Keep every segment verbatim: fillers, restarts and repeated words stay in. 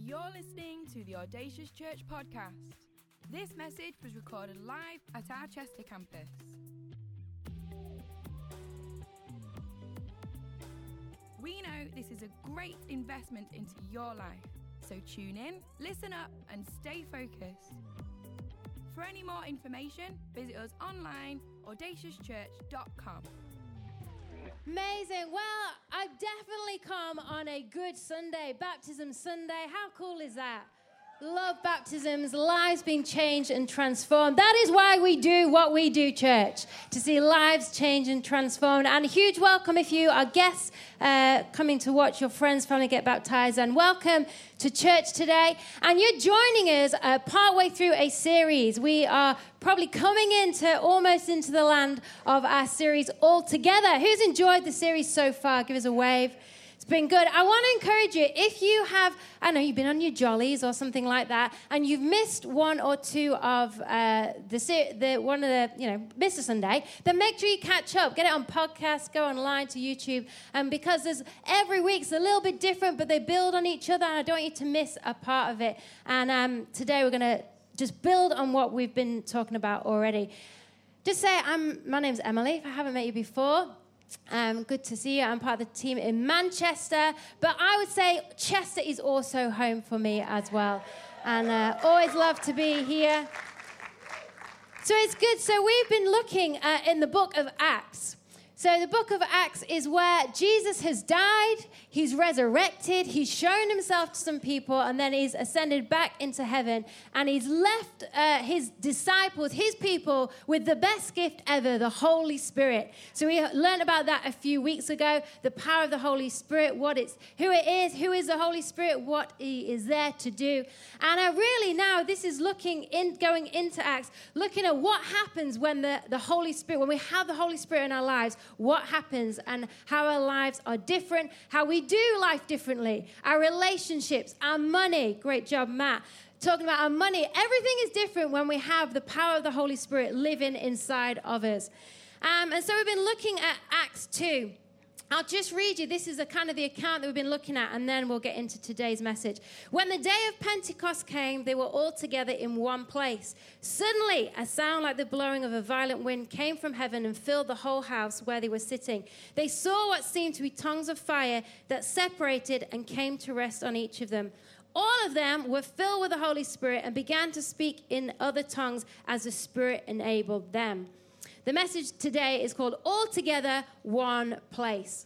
You're listening to the Audacious Church podcast. This message was recorded live at our Chester campus. We know this is a great investment into your life, so tune in, listen up, and stay focused. For any more information, visit us online, audacious church dot com. Amazing. Well, I've definitely come on a good Sunday, Baptism Sunday. How cool is that? Love baptisms, lives being changed and transformed. That is why we do what we do, church, to see lives change and transformed. And a huge welcome if you are guests uh, coming to watch your friends, family get baptized. And welcome to church today. And you're joining us uh, partway through a series. We are probably coming into almost into the land of our series altogether. Who's enjoyed the series so far? Give us a wave. It's been good. I want to encourage you, if you have, I know you've been on your jollies or something like that, and you've missed one or two of uh, the, the one of the, you know, missed a Sunday, then make sure you catch up. Get it on podcast, go online to YouTube, and because there's every week's a little bit different, but they build on each other, and I don't want you to miss a part of it. And um, today we're going to just build on what we've been talking about already. Just say, I'm, my name's Emily, if I haven't met you before. Um, good to see you. I'm part of the team in Manchester, but I would say Chester is also home for me as well, and uh, always love to be here. So it's good. So we've been looking uh, in the book of Acts. So the book of Acts is where Jesus has died, he's resurrected, he's shown himself to some people, and then he's ascended back into heaven, and he's left uh, his disciples, his people, with the best gift ever, the Holy Spirit. So we learned about that a few weeks ago, the power of the Holy Spirit, what it's, who it is, who is the Holy Spirit, what he is there to do. And uh, really now this is looking in, going into Acts, looking at what happens when the, the Holy Spirit, when we have the Holy Spirit in our lives, what happens and how our lives are different, how we do life differently, our relationships, our money. Great job, Matt. Talking about our money. Everything is different when we have the power of the Holy Spirit living inside of us. Um, and so we've been looking at Acts two. I'll just read you. This is a kind of the account that we've been looking at, and then we'll get into today's message. When the day of Pentecost came, they were all together in one place. Suddenly, a sound like the blowing of a violent wind came from heaven and filled the whole house where they were sitting. They saw what seemed to be tongues of fire that separated and came to rest on each of them. All of them were filled with the Holy Spirit and began to speak in other tongues as the Spirit enabled them. The message today is called All Together, One Place.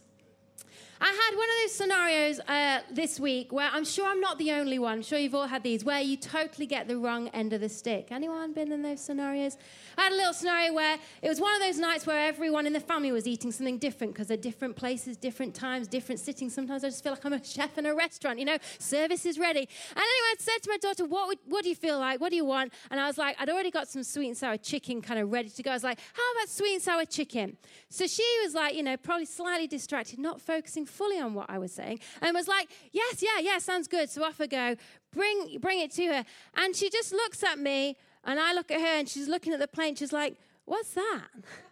I had one of those scenarios uh, this week where I'm sure I'm not the only one. I'm sure you've all had these, where you totally get the wrong end of the stick. Anyone been in those scenarios? I had a little scenario where it was one of those nights where everyone in the family was eating something different because they're different places, different times, different sittings. Sometimes I just feel like I'm a chef in a restaurant, you know, service is ready. And anyway, I said to my daughter, what, would, what do you feel like? What do you want? And I was like, I'd already got some sweet and sour chicken kind of ready to go. I was like, how about sweet and sour chicken? So she was like, you know, probably slightly distracted, not focusing fully on what I was saying, and was like, yes, yeah, yeah, sounds good. So off I go, bring bring it to her. And she just looks at me, and I look at her, and she's looking at the plate, she's like, what's that?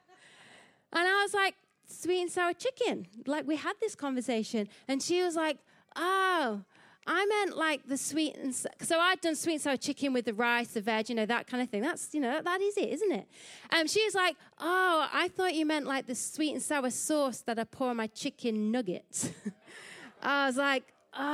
And I was like, sweet and sour chicken. Like, we had this conversation. And she was like, oh, I meant like the sweet and so, so I'd done sweet and sour chicken with the rice, the veg, you know, that kind of thing. That's, you know, that, that is it, isn't it? Um, she was like, oh, I thought you meant like the sweet and sour sauce that I pour on my chicken nuggets. I was like,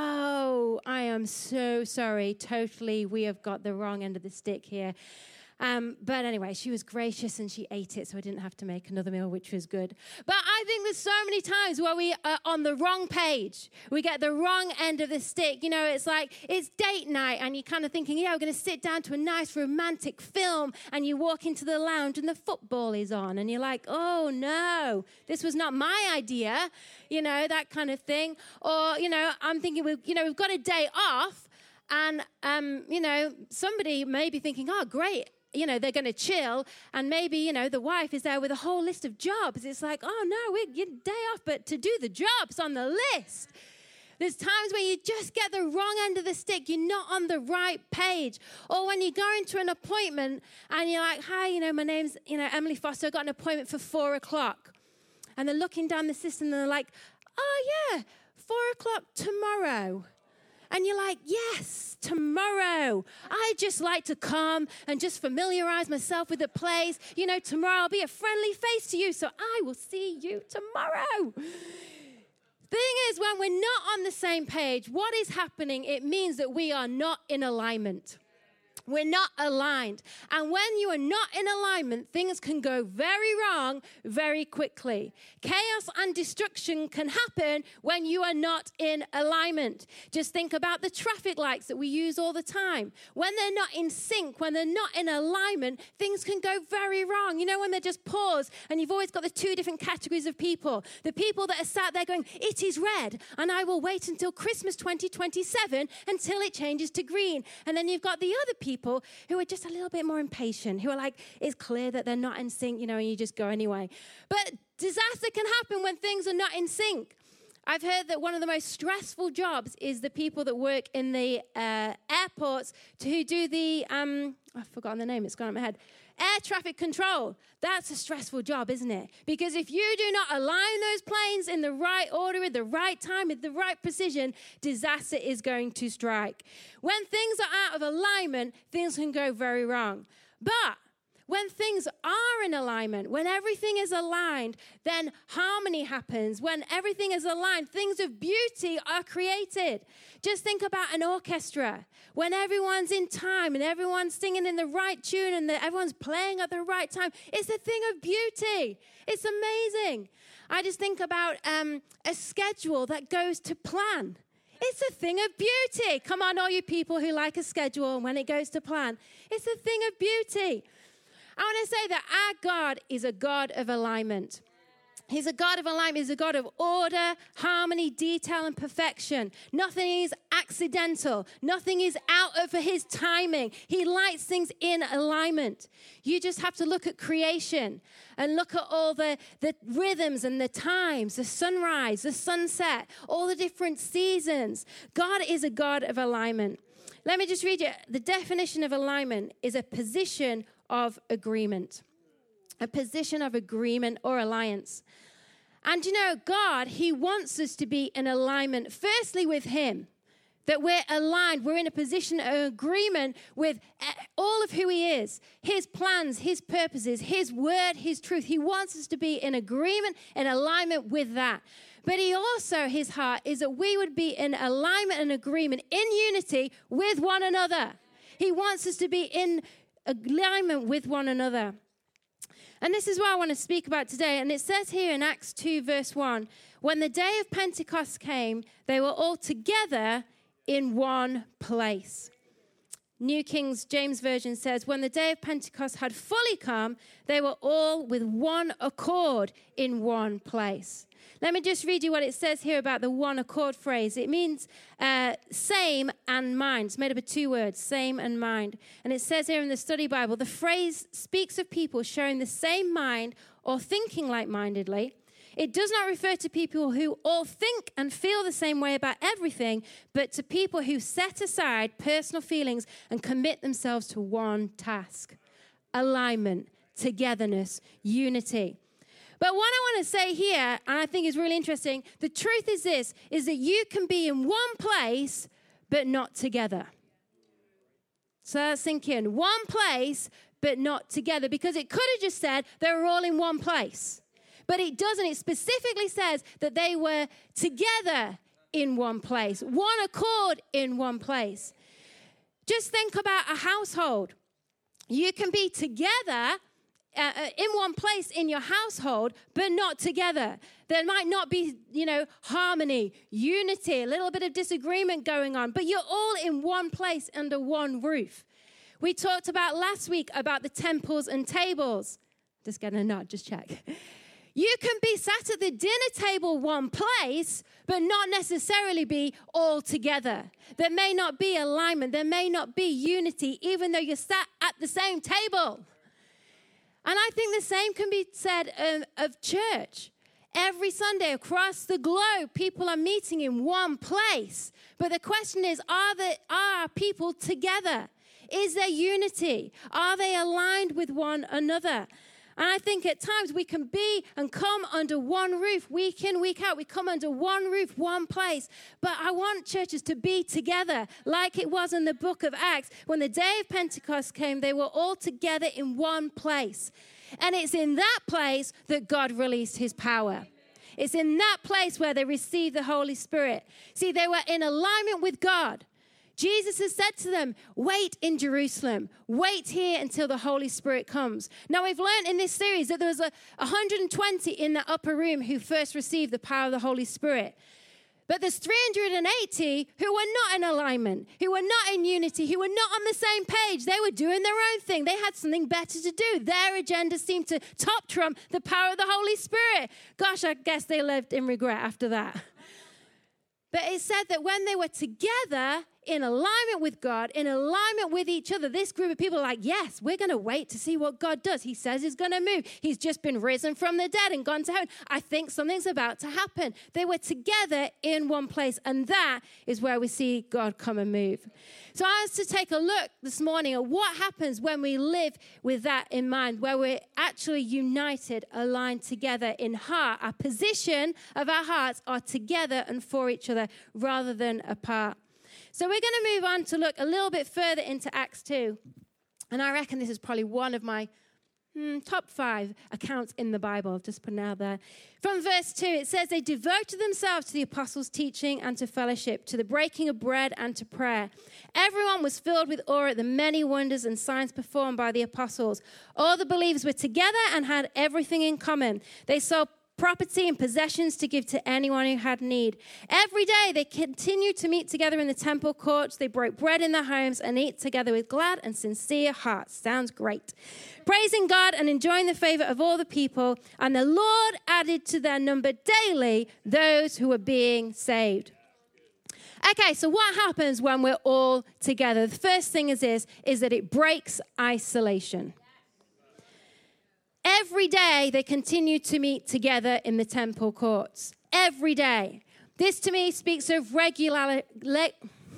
oh, I am so sorry. Totally, we have got the wrong end of the stick here. Um, but anyway, she was gracious and she ate it, so I didn't have to make another meal, which was good. But I think there's so many times where we are on the wrong page. We get the wrong end of the stick. You know, it's like it's date night and you're kind of thinking, yeah, we're going to sit down to a nice romantic film, and you walk into the lounge and the football is on and you're like, oh no, this was not my idea, you know, that kind of thing. Or, you know, I'm thinking, we, you know, we've got a day off, and, um, you know, somebody may be thinking, oh, great. You know, they're going to chill, and maybe, you know, the wife is there with a whole list of jobs. It's like, oh, no, we're your day off, but to do the jobs on the list. There's times where you just get the wrong end of the stick. You're not on the right page. Or when you go into an appointment, and you're like, hi, you know, my name's, you know, Emily Foster. I've got an appointment for four o'clock. And they're looking down the system, and they're like, oh, yeah, four o'clock tomorrow. And you're like, yes, tomorrow. I'd just like to come and just familiarize myself with the place. You know, tomorrow I'll be a friendly face to you, so I will see you tomorrow. Thing is, when we're not on the same page, what is happening? It means that we are not in alignment. We're not aligned. And when you are not in alignment, things can go very wrong very quickly. Chaos and destruction can happen when you are not in alignment. Just think about the traffic lights that we use all the time. When they're not in sync, when they're not in alignment, things can go very wrong. You know, when they just pause, and you've always got the two different categories of people. The people that are sat there going, it is red, and I will wait until Christmas twenty twenty-seven until it changes to green. And then you've got the other people People who are just a little bit more impatient, who are like, it's clear that they're not in sync, you know, and you just go anyway. But disaster can happen when things are not in sync. I've heard that one of the most stressful jobs is the people that work in the uh, airports to who do the, um, I've forgotten the name, it's gone out of my head, air traffic control. That's a stressful job, isn't it? Because if you do not align those planes in the right order, at the right time, with the right precision, disaster is going to strike. When things are out of alignment, things can go very wrong. But when things are in alignment, when everything is aligned, then harmony happens. When everything is aligned, things of beauty are created. Just think about an orchestra. When everyone's in time and everyone's singing in the right tune and the, everyone's playing at the right time, it's a thing of beauty. It's amazing. I just think about um, a schedule that goes to plan. It's a thing of beauty. Come on, all you people who like a schedule and when it goes to plan. It's a thing of beauty. I want to say that our God is a God of alignment. He's a God of alignment. He's a God of order, harmony, detail, and perfection. Nothing is accidental. Nothing is out of his timing. He lights things in alignment. You just have to look at creation and look at all the, the rhythms and the times, the sunrise, the sunset, all the different seasons. God is a God of alignment. Let me just read you. The definition of alignment is a position of agreement. A position of agreement or alliance. And you know, God, he wants us to be in alignment, firstly with him, that we're aligned, we're in a position of agreement with all of who he is, his plans, his purposes, his word, his truth. He wants us to be in agreement and alignment with that. But he also, his heart is that we would be in alignment and agreement, in unity with one another. He wants us to be in alignment with one another. And this is what I want to speak about today. And it says here in Acts two, verse one, when the day of Pentecost came, they were all together in one place. New King James Version says, when the day of Pentecost had fully come, they were all with one accord in one place. Let me just read you what it says here about the one accord phrase. It means uh, same and mind. It's made up of two words, same and mind. And it says here in the study Bible, the phrase speaks of people sharing the same mind or thinking like-mindedly. It does not refer to people who all think and feel the same way about everything, but to people who set aside personal feelings and commit themselves to one task. Alignment, togetherness, unity. But what I want to say here, and I think is really interesting, the truth is this, is that you can be in one place, but not together. So let's think in. One place, but not together. Because it could have just said they were all in one place. But it doesn't. It specifically says that they were together in one place. One accord in one place. Just think about a household. You can be together Uh, in one place in your household, but not together. There might not be, you know, harmony, unity, a little bit of disagreement going on, but you're all in one place under one roof. We talked about last week about the temples and tables. Just getting a nod, just check. You can be sat at the dinner table one place, but not necessarily be all together. There may not be alignment. There may not be unity, even though you're sat at the same table. And I think the same can be said of, of church. Every Sunday across the globe, people are meeting in one place. But the question is, are, the, are people together? Is there unity? Are they aligned with one another? And I think at times we can be and come under one roof, week in, week out. We come under one roof, one place. But I want churches to be together like it was in the book of Acts. When the day of Pentecost came, they were all together in one place. And it's in that place that God released his power. It's in that place where they received the Holy Spirit. See, they were in alignment with God. Jesus has said to them, wait in Jerusalem. Wait here until the Holy Spirit comes. Now, we've learned in this series that there was a one hundred twenty in the upper room who first received the power of the Holy Spirit. But there's three hundred eighty who were not in alignment, who were not in unity, who were not on the same page. They were doing their own thing. They had something better to do. Their agenda seemed to top trump the power of the Holy Spirit. Gosh, I guess they lived in regret after that. But it said that when they were together in alignment with God, in alignment with each other, this group of people are like, yes, we're going to wait to see what God does. He says he's going to move. He's just been risen from the dead and gone to heaven. I think something's about to happen. They were together in one place, and that is where we see God come and move. So I was to take a look this morning at what happens when we live with that in mind, where we're actually united, aligned together in heart. Our position of our hearts are together and for each other rather than apart. So we're going to move on to look a little bit further into Acts two. And I reckon this is probably one of my hmm, top five accounts in the Bible. I've just put it out there. From verse two, it says, they devoted themselves to the apostles' teaching and to fellowship, to the breaking of bread and to prayer. Everyone was filled with awe at the many wonders and signs performed by the apostles. All the believers were together and had everything in common. They sold property and possessions to give to anyone who had need. Every day they continued to meet together in the temple courts. They broke bread in their homes and ate together with glad and sincere hearts. Sounds great. Praising God and enjoying the favor of all the people. And the Lord added to their number daily those who were being saved. Okay, so what happens when we're all together? The first thing is this, is that it breaks isolation. Every day they continue to meet together in the temple courts. Every day. This to me speaks of regular, le,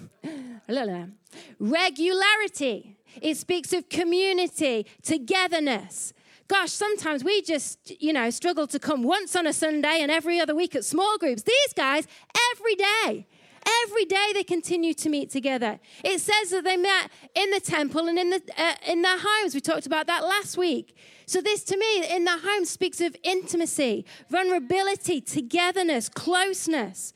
regularity. It speaks of community, togetherness. Gosh, sometimes we just, you know, struggle to come once on a Sunday and every other week at small groups. These guys, every day. Every day they continue to meet together. It says that they met in the temple and in the uh, in their homes. We talked about that last week. So this to me, in their homes, speaks of intimacy, vulnerability, togetherness, closeness.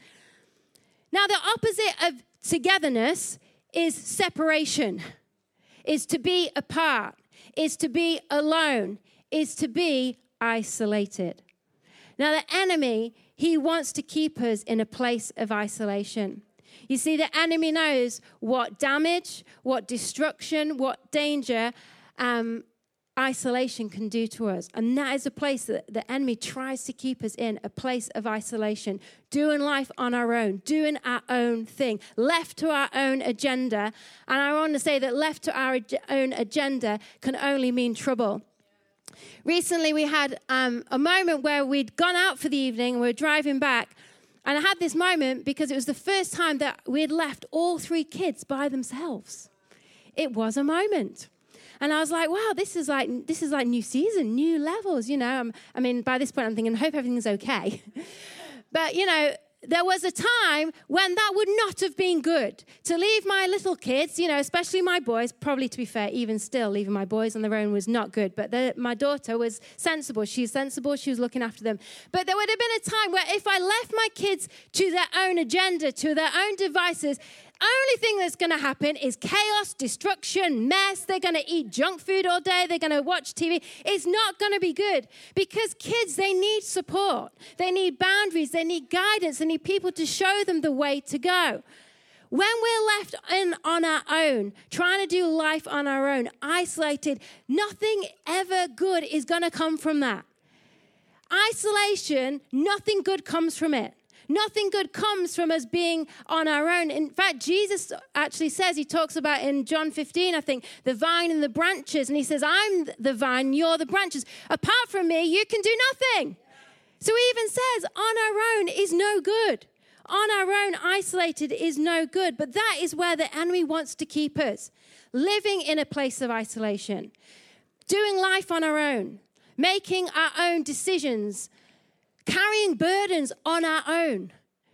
Now the opposite of togetherness is separation, is to be apart, is to be alone, is to be isolated. Now the enemy, he wants to keep us in a place of isolation. You see, the enemy knows what damage, what destruction, what danger um, isolation can do to us. And that is a place that the enemy tries to keep us in, a place of isolation, doing life on our own, doing our own thing, left to our own agenda. And I want to say that left to our own agenda can only mean trouble. Recently, we had um, a moment where we'd gone out for the evening and we were driving back. And I had this moment because it was the first time that we had left all three kids by themselves. It was a moment. And I was like, wow, this is like this is like new season, new levels, you know. I'm, I mean, by this point, I'm thinking, I hope everything's okay. But, you know, there was a time when that would not have been good. To leave my little kids, you know, especially my boys, probably to be fair, even still, leaving my boys on their own was not good. But the, my daughter was sensible. She's sensible. She was looking after them. But there would have been a time where if I left my kids to their own agenda, to their own devices, only thing that's going to happen is chaos, destruction, mess. They're going to eat junk food all day. They're going to watch T V. It's not going to be good because kids, they need support. They need boundaries. They need guidance. They need people to show them the way to go. When we're left in on our own, trying to do life on our own, isolated, nothing ever good is going to come from that. Isolation, nothing good comes from it. Nothing good comes from us being on our own. In fact, Jesus actually says, he talks about in John fifteen, I think, the vine and the branches. And he says, I'm the vine, you're the branches. Apart from me, you can do nothing. So he even says, on our own is no good. On our own, isolated is no good. But that is where the enemy wants to keep us. Living in a place of isolation. Doing life on our own. making our own decisions, carrying burdens on our own.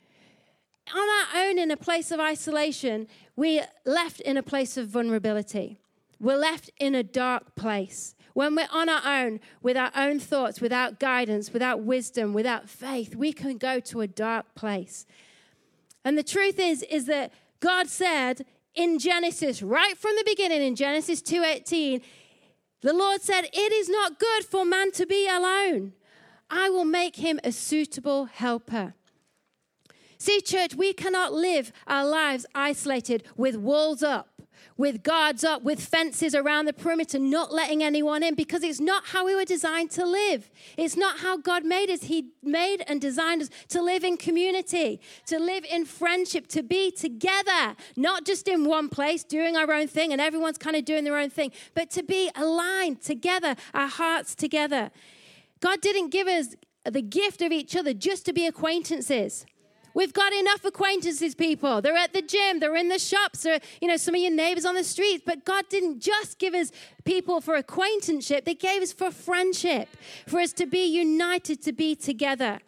On our own in a place of isolation, we're left in a place of vulnerability. We're left in a dark place. When we're on our own, with our own thoughts, without guidance, without wisdom, without faith, we can go to a dark place. And the truth is, is that God said in Genesis, right from the beginning, in Genesis two eighteen, the Lord said, it is not good for man to be alone. I will make him a suitable helper. See, church, we cannot live our lives isolated with walls up, with guards up, with fences around the perimeter, not letting anyone in, because it's not how we were designed to live. It's not how God made us. He made and designed us to live in community, to live in friendship, to be together, not just in one place doing our own thing and everyone's kind of doing their own thing, but to be aligned together, our hearts together. God didn't give us the gift of each other just to be acquaintances. We've got enough acquaintances, people. They're at the gym. They're in the shops. They're, you know, some of your neighbors on the streets. But God didn't just give us people for acquaintanceship. They gave us for friendship, for us to be united, to be together.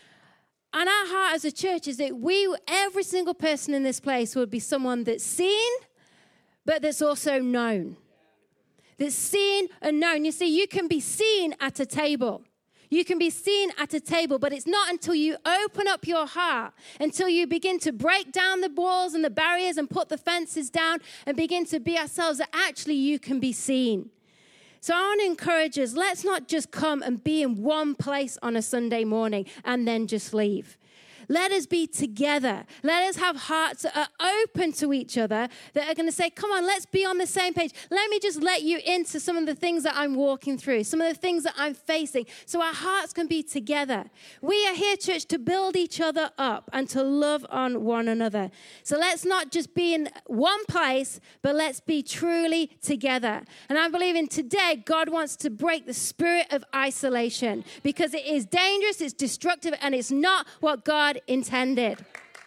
And our heart as a church is that we, every single person in this place would be someone that's seen, but that's also known. That's seen and known. You see, you can be seen at a table. You can be seen at a table, but it's not until you open up your heart, until you begin to break down the walls and the barriers and put the fences down and begin to be ourselves, that actually you can be seen. So I want to encourage us, let's not just come and be in one place on a Sunday morning and then just leave. Let us be together. Let us have hearts that are open to each other, that are going to say, come on, let's be on the same page. Let me just let you into some of the things that I'm walking through, some of the things that I'm facing, so our hearts can be together. We are here, church, to build each other up and to love on one another. So let's not just be in one place, but let's be truly together. And I'm believing today God wants to break the spirit of isolation, because it is dangerous, it's destructive, and it's not what God intended.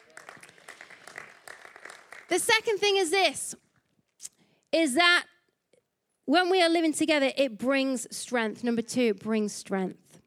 The second thing is this, is that when we are living together, it brings strength. Number two, it brings strength.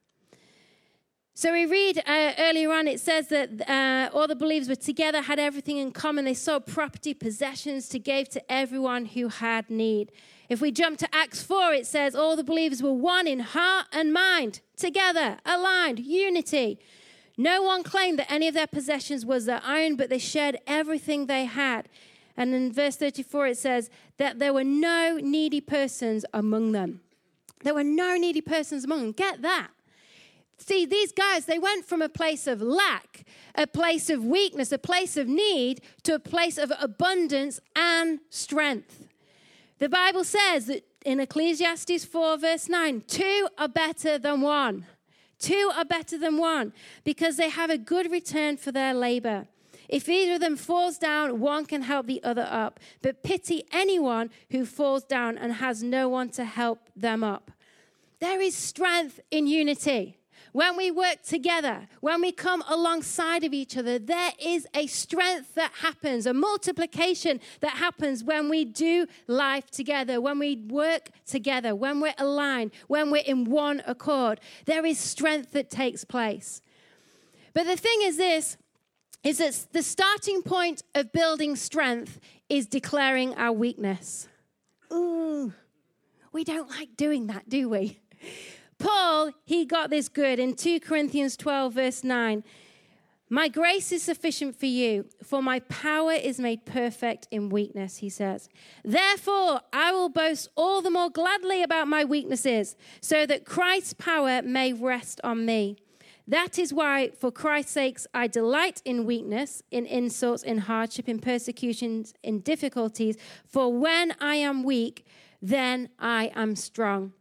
So we read uh, earlier on, it says that uh, all the believers were together, had everything in common. They sold property, possessions to give to everyone who had need. If we jump to Acts four, it says all the believers were one in heart and mind, together, aligned, unity. No one claimed that any of their possessions was their own, but they shared everything they had. And in verse thirty-four, it says that there were no needy persons among them. There were no needy persons among them. Get that. See, these guys, they went from a place of lack, a place of weakness, a place of need, to a place of abundance and strength. The Bible says that in Ecclesiastes four, verse nine, two are better than one. Two are better than one, because they have a good return for their labor. If either of them falls down, one can help the other up. But pity anyone who falls down and has no one to help them up. There is strength in unity. When we work together, when we come alongside of each other, there is a strength that happens, a multiplication that happens when we do life together, when we work together, when we're aligned, when we're in one accord. There is strength that takes place. But the thing is this, is that the starting point of building strength is declaring our weakness. Ooh, we don't like doing that, do we? Paul, he got this good in two Corinthians twelve, verse nine. My grace is sufficient for you, for my power is made perfect in weakness, he says. Therefore, I will boast all the more gladly about my weaknesses, so that Christ's power may rest on me. That is why, for Christ's sakes, I delight in weakness, in insults, in hardship, in persecutions, in difficulties. For when I am weak, then I am strong.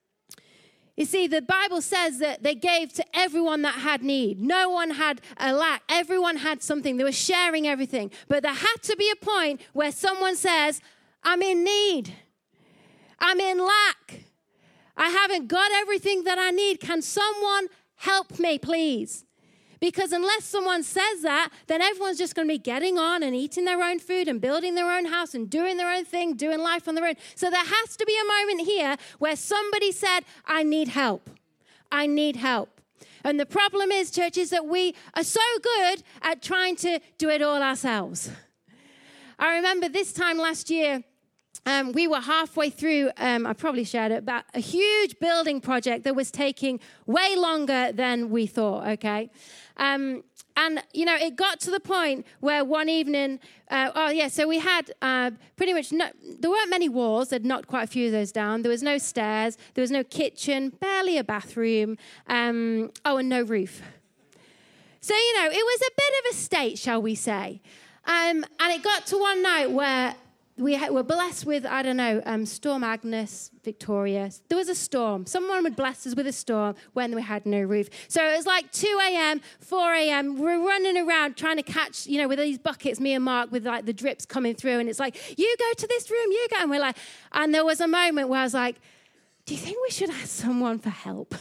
You see, the Bible says that they gave to everyone that had need. No one had a lack. Everyone had something. They were sharing everything. But there had to be a point where someone says, I'm in need. I'm in lack. I haven't got everything that I need. Can someone help me, please? Because unless someone says that, then everyone's just going to be getting on and eating their own food and building their own house and doing their own thing, doing life on their own. So there has to be a moment here where somebody said, I need help. I need help. And the problem is, church, is that we are so good at trying to do it all ourselves. I remember this time last year, Um, we were halfway through, um, I probably shared it, about a huge building project that was taking way longer than we thought, okay? Um, and, you know, it got to the point where one evening, uh, oh, yeah, so we had uh, pretty much, no, there weren't many walls. They'd knocked quite a few of those down. There was no stairs. There was no kitchen, barely a bathroom. Um, oh, and no roof. So, you know, it was a bit of a state, shall we say. Um, and it got to one night where we were blessed with, I don't know, um, Storm Agnes, Victoria. There was a storm. Someone had blessed us with a storm when we had no roof. So it was like two a.m., four a.m. We're running around trying to catch, you know, with these buckets, me and Mark, with like the drips coming through. And it's like, you go to this room, you go. And we're like, and there was a moment where I was like, do you think we should ask someone for help?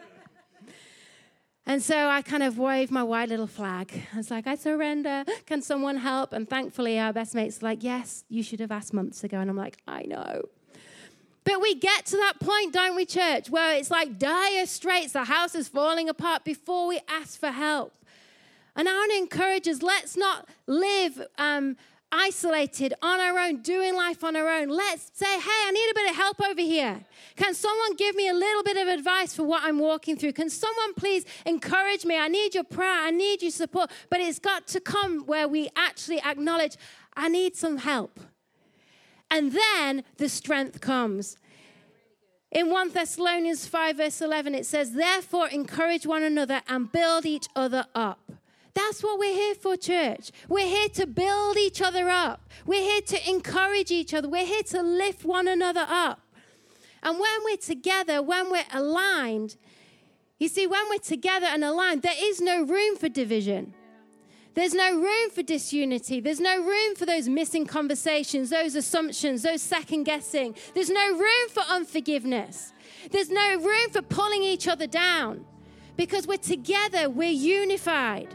And so I kind of waved my white little flag. I was like, I surrender. Can someone help? And thankfully, our best mate's like, yes, you should have asked months ago. And I'm like, I know. But we get to that point, don't we, church, where it's like dire straits. The house is falling apart before we ask for help. And I want to encourage us, let's not live um, isolated on our own, doing life on our own. Let's say, hey, I need a bit of help over here. Can someone give me a little bit of advice for what I'm walking through? Can someone please encourage me? I need your prayer. I need your support. But it's got to come where we actually acknowledge, I need some help. And then the strength comes. In First Thessalonians five, verse eleven, it says, therefore, encourage one another and build each other up. That's what we're here for, church. We're here to build each other up. We're here to encourage each other. We're here to lift one another up. And when we're together, when we're aligned, you see, when we're together and aligned, there is no room for division. There's no room for disunity. There's no room for those missing conversations, those assumptions, those second guessing. There's no room for unforgiveness. There's no room for pulling each other down, because we're together, we're unified.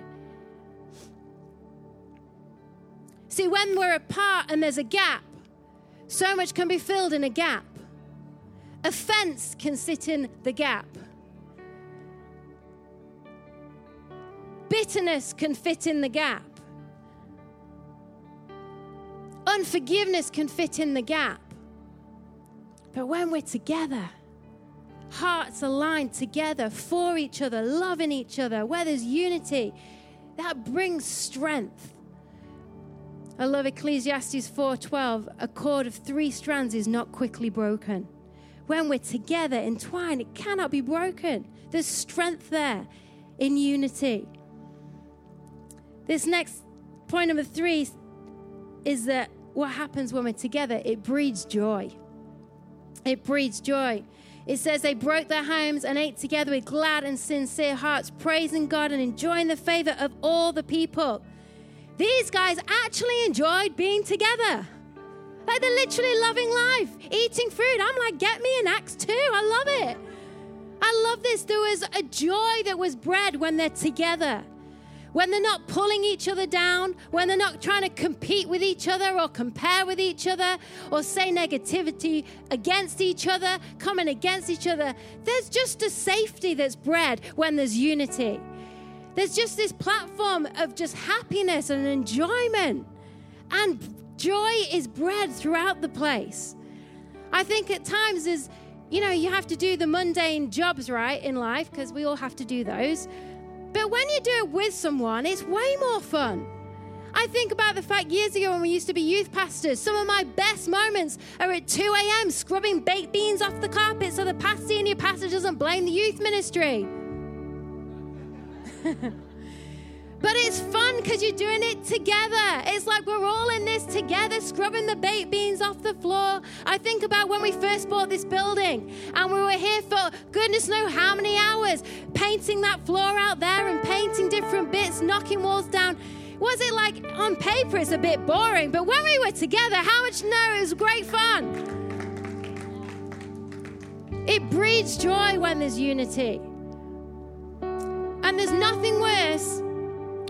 See, when we're apart and there's a gap, so much can be filled in a gap. Offense can sit in the gap. Bitterness can fit in the gap. Unforgiveness can fit in the gap. But when we're together, hearts aligned together for each other, loving each other, where there's unity, that brings strength. I love Ecclesiastes four twelve. A cord of three strands is not quickly broken. When we're together, entwined, it cannot be broken. There's strength there in unity. This next point, number three, is that what happens when we're together, it breeds joy. It breeds joy. It says they broke their homes and ate together with glad and sincere hearts, praising God and enjoying the favor of all the people. These guys actually enjoyed being together. Like, they're literally loving life, eating food. I'm like, get me an Acts two. I love it. I love this. There was a joy that was bred when they're together. When they're not pulling each other down, when they're not trying to compete with each other or compare with each other or say negativity against each other, coming against each other. There's just a safety that's bred when there's unity. There's just this platform of just happiness and enjoyment. And joy is bred throughout the place. I think at times is, you know, you have to do the mundane jobs, right, in life, because we all have to do those. But when you do it with someone, it's way more fun. I think about the fact years ago when we used to be youth pastors, some of my best moments are at two a.m. scrubbing baked beans off the carpet so the past senior pastor doesn't blame the youth ministry. But it's fun because you're doing it together. It's like we're all in this together, scrubbing the baked beans off the floor. I think about when we first bought this building and we were here for goodness knows how many hours, painting that floor out there and painting different bits, knocking walls down. Was it like, on paper it's a bit boring, but when we were together, how much no, it was great fun. It breeds joy when there's unity. And there's nothing worse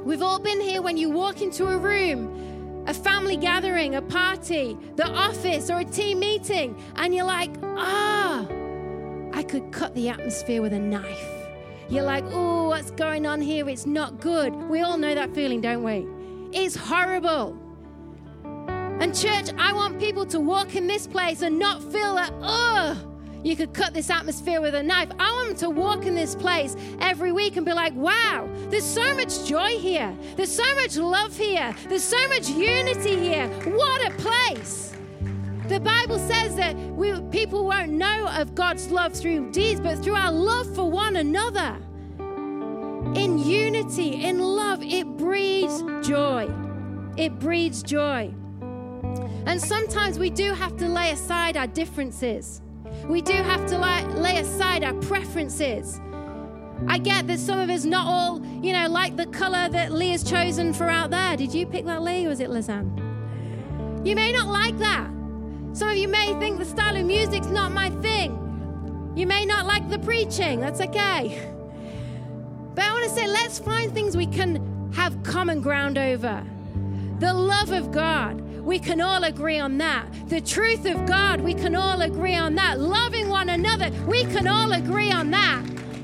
We've all been here when you walk into a room, a family gathering, a party, the office, or a team meeting, and you're like, ah, I could cut the atmosphere with a knife. You're like, oh, what's going on here? It's not good. We all know that feeling, don't we? It's horrible. And church, I want people to walk in this place and not feel that, oh, you could cut this atmosphere with a knife. I want them to walk in this place every week and be like, wow, there's so much joy here. There's so much love here. There's so much unity here. What a place. The Bible says that we people won't know of God's love through deeds, but through our love for one another. In unity, in love, it breeds joy. It breeds joy. And sometimes we do have to lay aside our differences. We do have to lay, lay aside our preferences. I get that some of us not all, you know, like the color that Lee has chosen for out there. Did you pick that, Lee, or was it Lizanne? You may not like that. Some of you may think the style of music's not my thing. You may not like the preaching. That's okay. But I want to say, let's find things we can have common ground over. The love of God, we can all agree on that. The truth of God, we can all agree on that. Loving one another, we can all agree on that.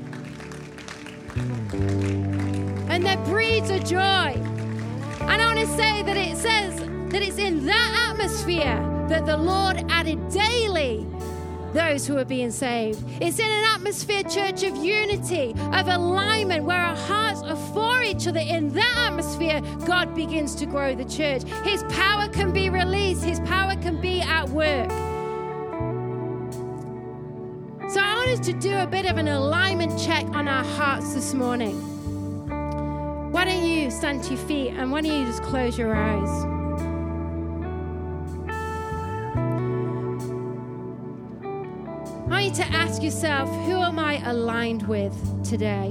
And that breeds a joy. And I want to say that it says that it's in that atmosphere that the Lord added daily those who are being saved. It's in an atmosphere, church, of unity, of alignment, where our hearts are for each other. In that atmosphere, God begins to grow the church. His power can be released. His power can be at work. So I want us to do a bit of an alignment check on our hearts this morning. Why don't you stand to your feet and why don't you just close your eyes? I want you to ask yourself, who am I aligned with today?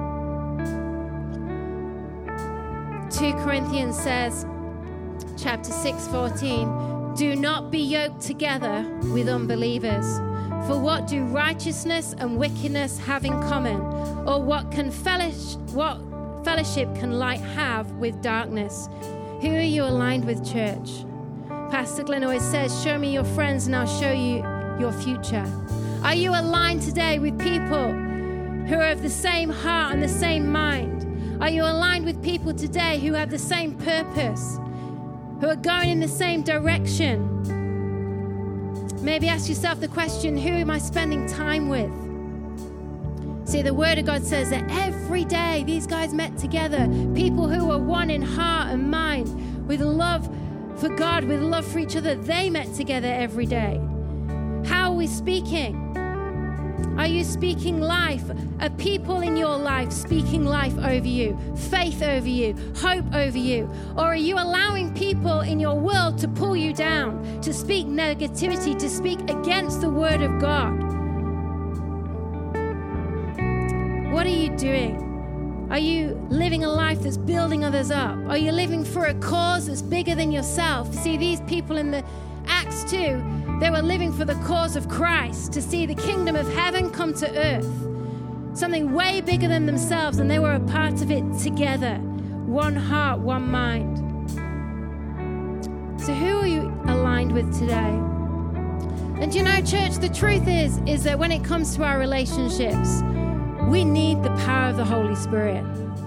Second Corinthians says, chapter six, fourteen, do not be yoked together with unbelievers. For what do righteousness and wickedness have in common? Or what can fellowship, what fellowship can light have with darkness? Who are you aligned with, church? Pastor Glenn always says, show me your friends and I'll show you your future. Are you aligned today with people who are of the same heart and the same mind? Are you aligned with people today who have the same purpose, who are going in the same direction? Maybe ask yourself the question, who am I spending time with? See, the Word of God says that every day these guys met together, people who were one in heart and mind, with love for God, with love for each other. They met together every day. How are we speaking? Are you speaking life? Are people in your life speaking life over you, faith over you, hope over you? Or are you allowing people in your world to pull you down, to speak negativity, to speak against the Word of God? What are you doing? Are you living a life that's building others up? Are you living for a cause that's bigger than yourself? See, these people in the Acts two, they were living for the cause of Christ, to see the kingdom of heaven come to earth. Something way bigger than themselves, and they were a part of it together. One heart, one mind. So who are you aligned with today? And you know, church, the truth is, is that when it comes to our relationships, we need the power of the Holy Spirit.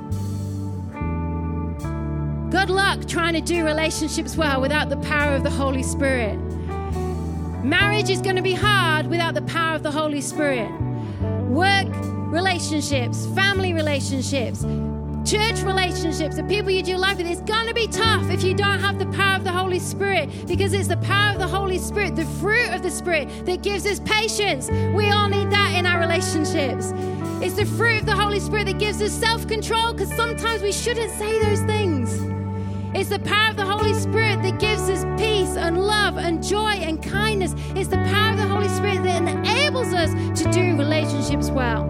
Good luck trying to do relationships well without the power of the Holy Spirit. Marriage is going to be hard without the power of the Holy Spirit. Work relationships, family relationships, church relationships, the people you do life with, it's going to be tough if you don't have the power of the Holy Spirit, because it's the power of the Holy Spirit, the fruit of the Spirit, that gives us patience. We all need that in our relationships. It's the fruit of the Holy Spirit that gives us self-control, because sometimes we shouldn't say those things. It's the power of the Holy Spirit that gives us peace and love and joy and kindness. It's the power of the Holy Spirit that enables us to do relationships well.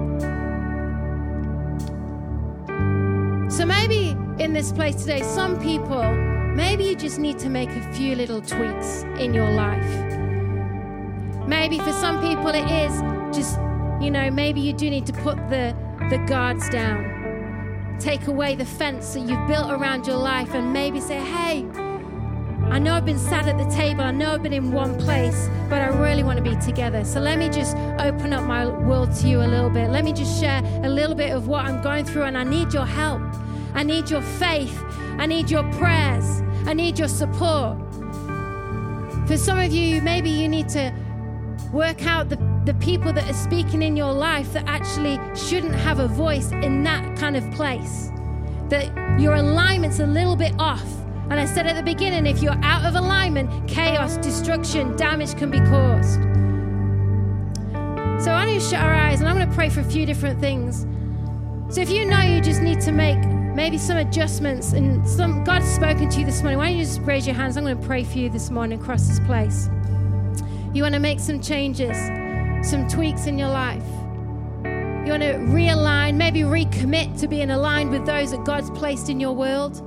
So maybe in this place today, some people, maybe you just need to make a few little tweaks in your life. Maybe for some people it is just, you know, maybe you do need to put the, the guards down. take away the fence that you've built around your life and maybe say, hey, I know I've been sat at the table, I know I've been in one place, but I really want to be together. So let me just open up my world to you a little bit. Let me just share a little bit of what I'm going through, and I need your help. I need your faith. I need your prayers. I need your support. For some of you, maybe you need to work out the, the people that are speaking in your life that actually shouldn't have a voice in that kind of place. That your alignment's a little bit off. And I said at the beginning, if you're out of alignment, chaos, destruction, damage can be caused. So I want you to shut our eyes, and I'm going to pray for a few different things. So if you know you just need to make maybe some adjustments, and some God's spoken to you this morning, why don't you just raise your hands? I'm going to pray for you this morning across this place. You want to make some changes, some tweaks in your life. You want to realign, maybe recommit to being aligned with those that God's placed in your world.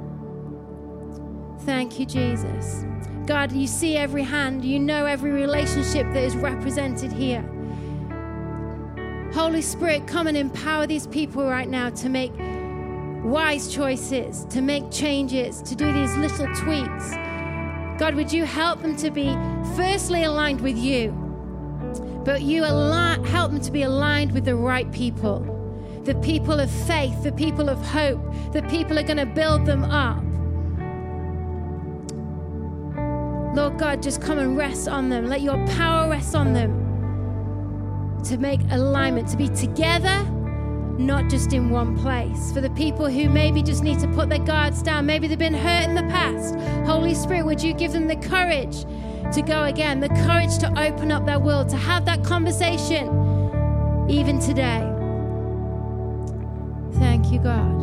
Thank you, Jesus. God, you see every hand. You know every relationship that is represented here. Holy Spirit, come and empower these people right now to make wise choices, to make changes, to do these little tweaks. God, would you help them to be firstly aligned with you, but you align, help them to be aligned with the right people, the people of faith, the people of hope, the people who are going to build them up. Lord God, just come and rest on them. Let your power rest on them to make alignment, to be together, not just in one place. For the people who maybe just need to put their guards down, maybe they've been hurt in the past, Holy Spirit, would you give them the courage to go again, the courage to open up their world, to have that conversation even today. Thank you, God.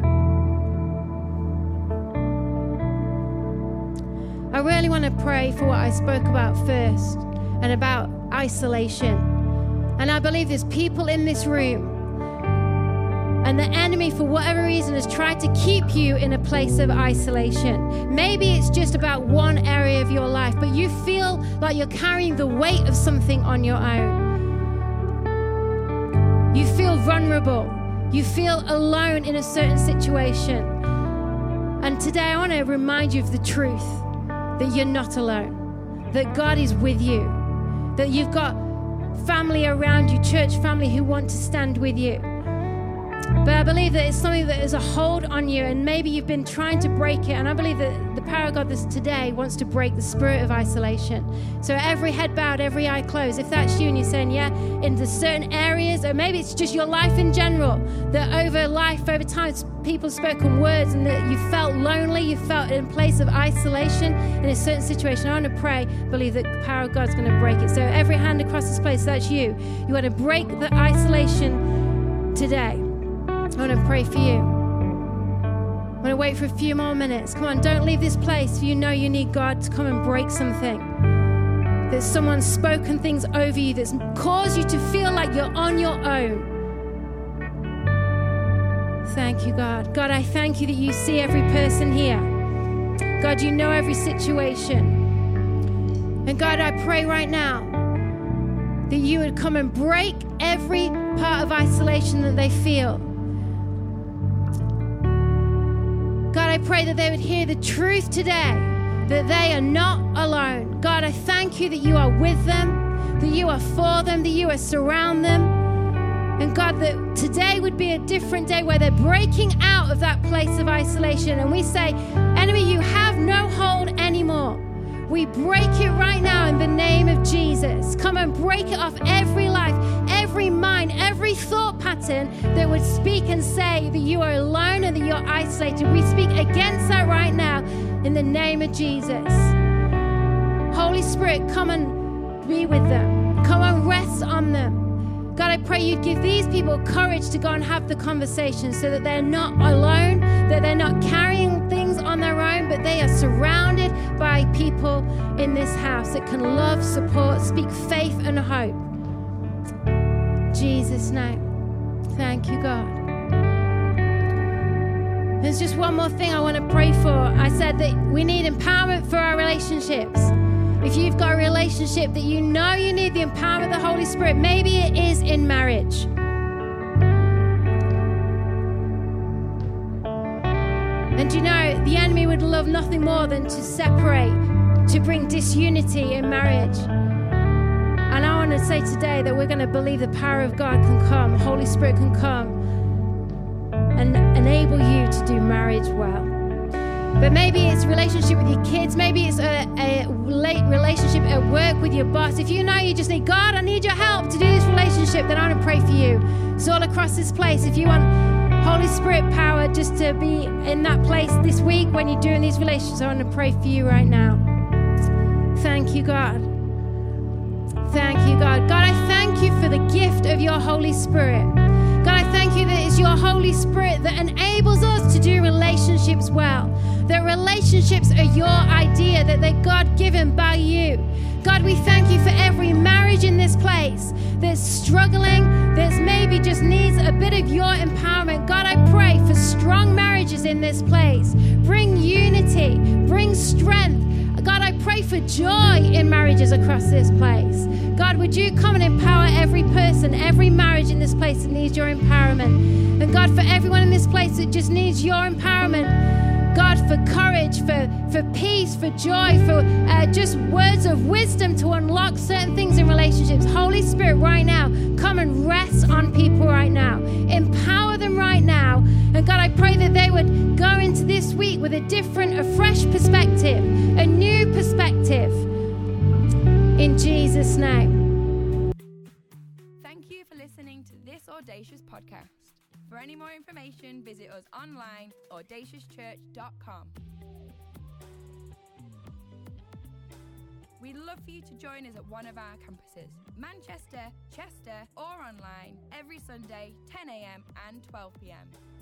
I really want to pray for what I spoke about first, and about isolation. And I believe there's people in this room, and the enemy, for whatever reason, has tried to keep you in a place of isolation. Maybe it's just about one area of your life, but you feel like you're carrying the weight of something on your own. You feel vulnerable. You feel alone in a certain situation. And today I want to remind you of the truth, that you're not alone, that God is with you, that you've got family around you, church family who want to stand with you. But I believe that it's something that is a hold on you, and maybe you've been trying to break it. And I believe that the power of God this today wants to break the spirit of isolation. So every head bowed, every eye closed. If that's you and you're saying, yeah, in the certain areas, or maybe it's just your life in general, that over life, over time, people spoken words and that you felt lonely, you felt in a place of isolation in a certain situation. I want to pray, believe that the power of God's going to break it. So every hand across this place, that's you. You want to break the isolation today. I want to pray for you. I want to wait for a few more minutes. Come on, don't leave this place if you know you need God to come and break something. That someone's spoken things over you that's caused you to feel like you're on your own. Thank you, God. God, I thank you that you see every person here. God, you know every situation. And God, I pray right now that you would come and break every part of isolation that they feel. God, I pray that they would hear the truth today, that they are not alone. God, I thank you that you are with them, that you are for them, that you are surround them. And God, that today would be a different day where they're breaking out of that place of isolation. And we say, enemy, you have no hold anymore. We break it right now in the name of Jesus. Come and break it off every life, every mind, every thought pattern that would speak and say that you are alone and that you're isolated. We speak against that right now in the name of Jesus. Holy Spirit, come and be with them. Come and rest on them. God, I pray you'd give these people courage to go and have the conversation so that they're not alone, that they're not carrying things on their own, but they are surrounded by people in this house that can love, support, speak faith and hope. In Jesus' name. Thank you, God. There's just one more thing I want to pray for. I said that we need empowerment for our relationships. If you've got a relationship that you know you need the empowerment of the Holy Spirit, maybe it is in marriage. And you know, the enemy would love nothing more than to separate, to bring disunity in marriage. And I want to say today that we're going to believe the power of God can come, Holy Spirit can come and enable you to do marriage well. But maybe it's relationship with your kids. Maybe it's a, a late relationship at work with your boss. If you know you just need, God, I need your help to do this relationship, then I want to pray for you. It's all across this place. If you want Holy Spirit power just to be in that place this week when you're doing these relationships, I want to pray for you right now. Thank you, God. Thank you, God. God, I thank you for the gift of your Holy Spirit. God, I thank you that it's your Holy Spirit that enables us to do relationships well. That relationships are your idea, that they're God-given by you. God, we thank you for every marriage in this place that's struggling, that's maybe just needs a bit of your empowerment. God, I pray for strong marriages in this place. Bring unity, bring strength. God, I pray for joy in marriages across this place. God, would you come and empower every person, every marriage in this place that needs your empowerment. And God, for everyone in this place that just needs your empowerment, God, for courage, for, for peace, for joy, for uh, just words of wisdom to unlock certain things in relationships. Holy Spirit, right now, come and rest on people right now. Empower them right now. And God, I pray that they would go into this week with a different, a fresh perspective, a new perspective. In Jesus' name. Thank you for listening to this Audacious podcast. For any more information, visit us online, audacious church dot com. We'd love for you to join us at one of our campuses, Manchester, Chester, or online, every Sunday, ten a.m. and twelve p.m.